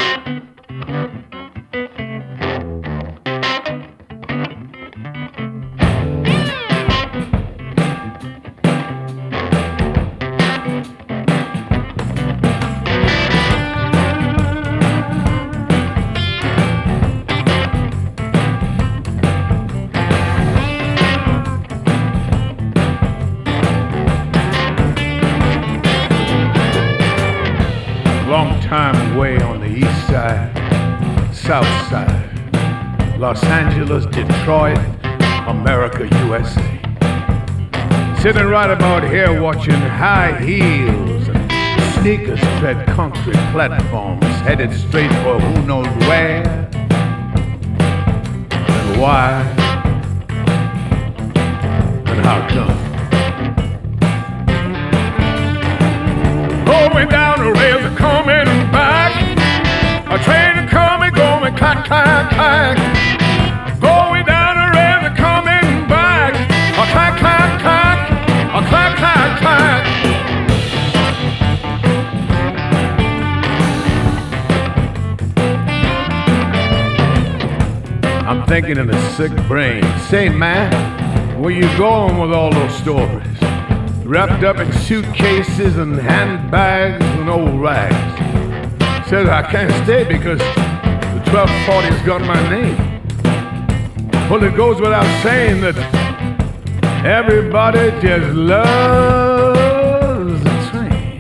Long time away on the east side, south side, Los Angeles, Detroit, America, USA. Sitting right about here watching high heels and sneakers tread concrete platforms headed straight for who knows where and why and how come. Going down the rails are coming back. A train is coming, going clack, clack, clack. Going down the rails are coming back. A clack, clack, clack. A clack, clack, clack. I'm thinking in a sick brain. Say, man, where you going with all those stories? Wrapped up in suitcases and handbags and old rags. Says I can't stay because the 1240's got my name. Well, it goes without saying that everybody just loves the train.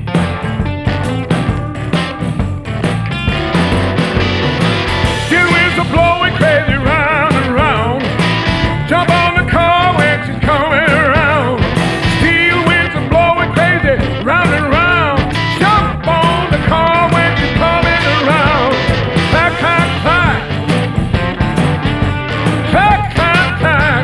Still winds are blowing crazy round and round. Jump on the car when she's coming around. Round and round, jump on the car when you're coming around. Clack, clack, clack. Clack, clack, clack.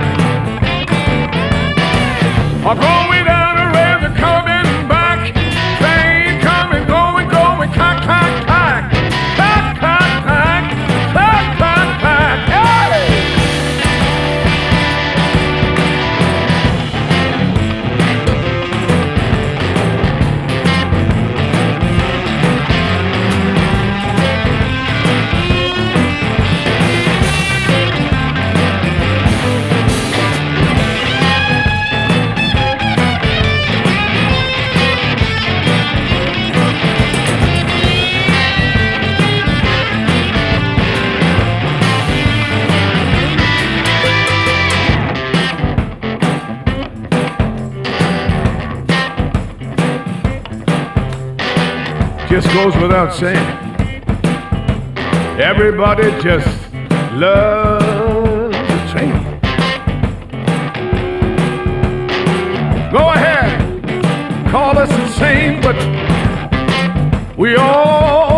I'm going down the rails are coming back. Train coming, going, going. Clack, clack, clack. Clack, clack, clack. Clack, clack, clack. Hey! Just goes without saying, everybody just loves the train. Go ahead, call us insane, but we all